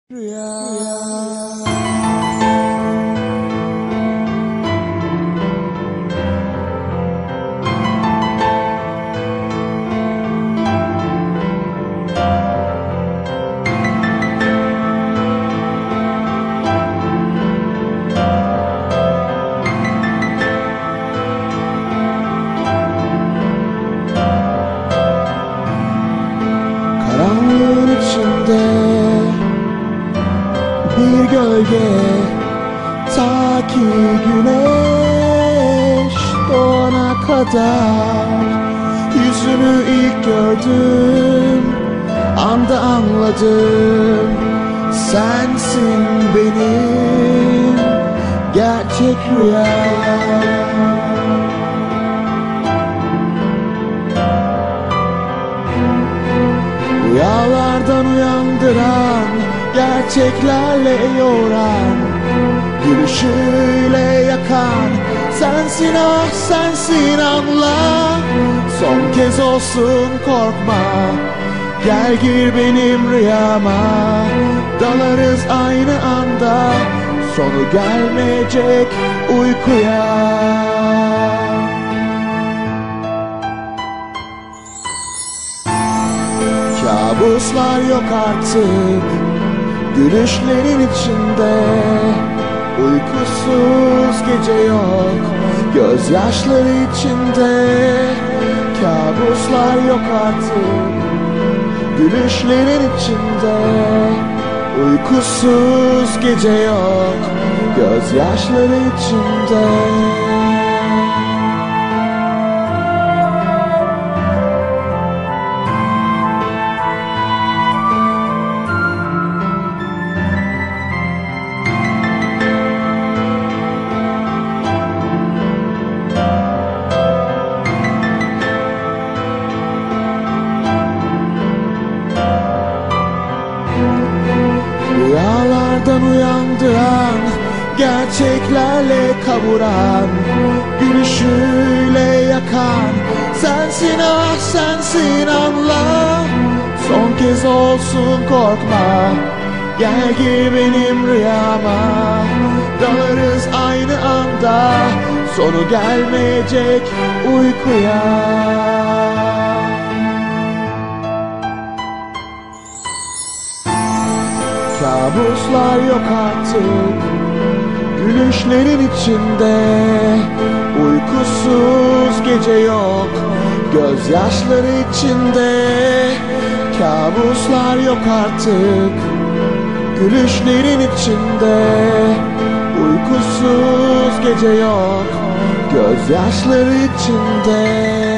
Rüya. Karanlığın içinde bir gölge, ta ki güneş doğana kadar. Yüzünü ilk gördüm anda anladım, sensin benim gerçek rüyam. Rüyalardan uyandıran, gerçeklerle yoğuran, gülüşüyle yakan, sensin ah sensin, anla. Son kez olsun korkma, gel gir benim rüyama. Dalarız aynı anda, sonu gelmeyecek uykuya. Kabuslar yok artık gülüşlerin içinde, uykusuz gece yok gözyaşları içinde. Kabuslar yok artık gülüşlerin içinde, uykusuz gece yok gözyaşları içinde. Rüyalardan uyandıran, gerçeklerle kavuran, gülüşüyle yakan, sensin ah sensin, anla. Son kez olsun korkma, gel gir benim rüyama. Dalarız aynı anda, sonu gelmeyecek uykuya. Kabuslar yok artık gülüşlerin içinde, uykusuz gece yok gözyaşları içinde. Kabuslar yok artık gülüşlerin içinde, uykusuz gece yok gözyaşları içinde.